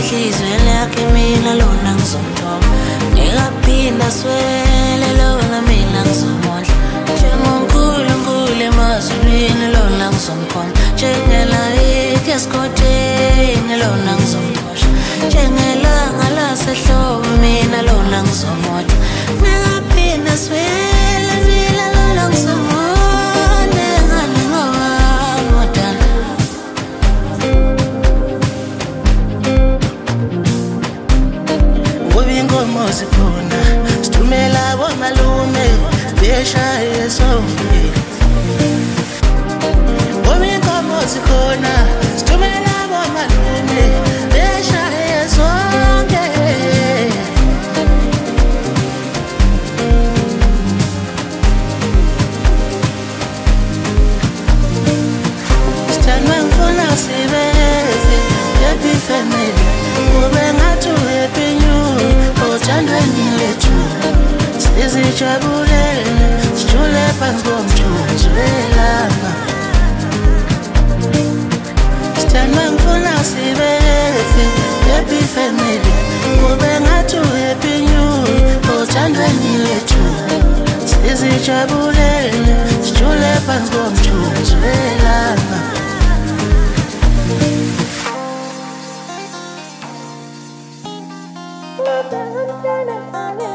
enhlizweni yakhe mina lona ngizomthoma ngingaphinda swele lona mina ngizomondla njengonkulunkulu emazulwini lona ngizomkhona njengelayithi esikhotheni lona ngizomxosha njengelanga lasehlobo mina lona ngizomodla ngingaphinda swele mina lona ngizomondla ngane ngowadana ngoba inkomo zikhona sithumela bomalume beshaye sonke ngoba inkomo zikhona sithumela bomalume beshaye sonke sithandwa ngifuna sibeze happy family kube ngathi happy new othandweni lethu sizijabulele sijule phansi komthunzi welanga sithandwa ngifuna sibeze happy family kube ngathi happy new othandweni lethu sizijabulele sijule phansi komthunzi welanga I'm